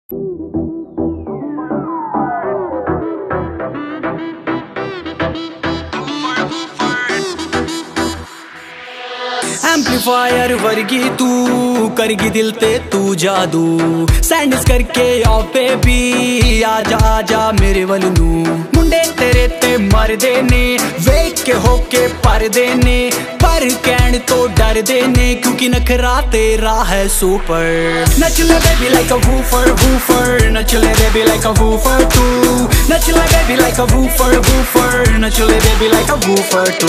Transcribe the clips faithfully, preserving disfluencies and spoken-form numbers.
Amplifier वर्गी तू करगी दिल ते तू जादू सैंडल्स करके आओ बेबी आजा आजा मेरे वल नू मुंडे तेरे ते मर देने वेख के होके पर देने पर कहण तो डर देने क्योंकि नखरा तेरा है सुपर। नच ले baby like a woofer woofer नच ले बेबी लाइक अ वूफर तू नच ले baby like a woofer woofer नच ले बेबी लाइक अ वूफर तू।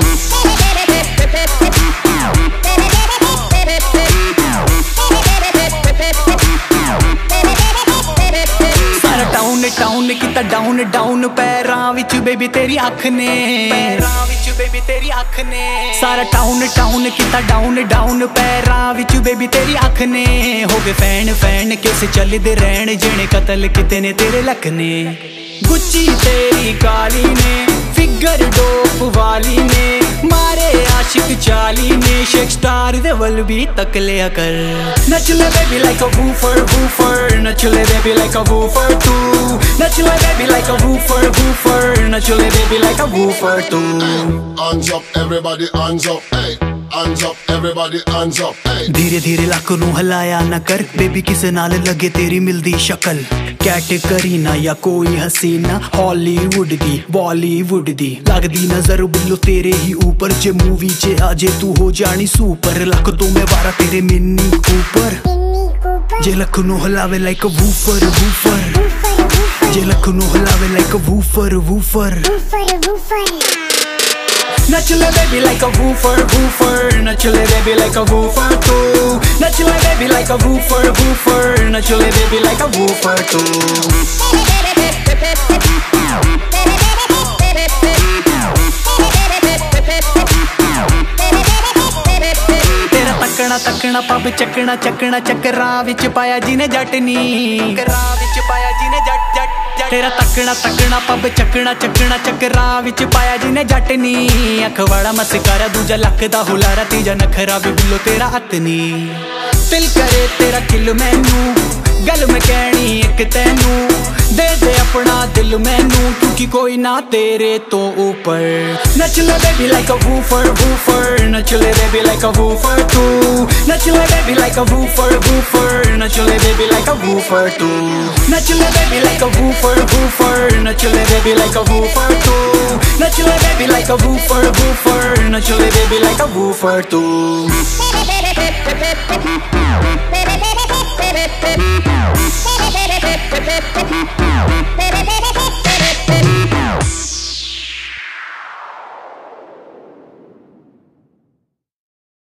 टाउन किता डाउन डाउन पैरां विच बेबी तेरी अख ने पैरां विच बेबी तेरी अख ने सारा टाउन टाउन किता डाउन डाउन पैरां विच बेबी तेरी अख ने हो गए फैन फैन किस चलदे रहन जिने कतल किते ने तेरे लख ने गुच्ची तेरी काली ने फिगर डोप वाली ने मारे आशिक चाली ने शेक स्टार दे वल भी तक लिया कर। नच ले baby like a woofer woofer नच ले बेबी लाइक अ वूफर तू नच ले baby like a woofer woofer नच ले बेबी लाइक अ वूफर तू। Hands up everybody hands up hey hands up everybody hands up hey धीरे धीरे लक नू हलाया ना कर बेबी किसे नाल लगे तेरी मिलदी शक्ल कैटेगरी ना या कोई हसीना हॉलीवुड दी बॉलीवुड दी लगदी नजर बिल्लो तेरे ही ऊपर जे मूवी चे आजे तू हो जानी सुपर लक तो मैं वारा तेरे मिन्नी ऊपर जे लक नू हलावे लाइक अ वूफर वूफर जे लक नू हलावे लाइक अ वूफर वूफर नच ले baby like a woofer woofer नच ले बेबी लाइक अ वूफर तू नच ले baby like a woofer woofer नच ले बेबी लाइक अ वूफर तू। तेरा तकना तकना पब चकना चकना चकरा विच पाया जिने जटनी चकरा विच पाया जिने जट जट तेरा तकना तकना पब चकना चकना चकरा विच पाया जिने जटनी अख वाला मस्कारा दूजा लक दा हुलारा तीजा नखरा भी बिल्लो तेरा हथनी दिल करे तेरा किल मैनू गल मैं कहनी एक तैनू दे दे अपना दिल मैनू क्योंकि कोई ना तेरे तो ऊपर। नच ले baby like a woofer woofer नच ले बेबी लाइक अ वूफर तू नच ले baby like a woofer woofer नच ले बेबी लाइक अ वूफर तू नच ले baby like a woofer woofer नच ले बेबी लाइक अ वूफर तू नच ले baby like a woofer woofer नच ले बेबी लाइक अ वूफर तू। Thank you.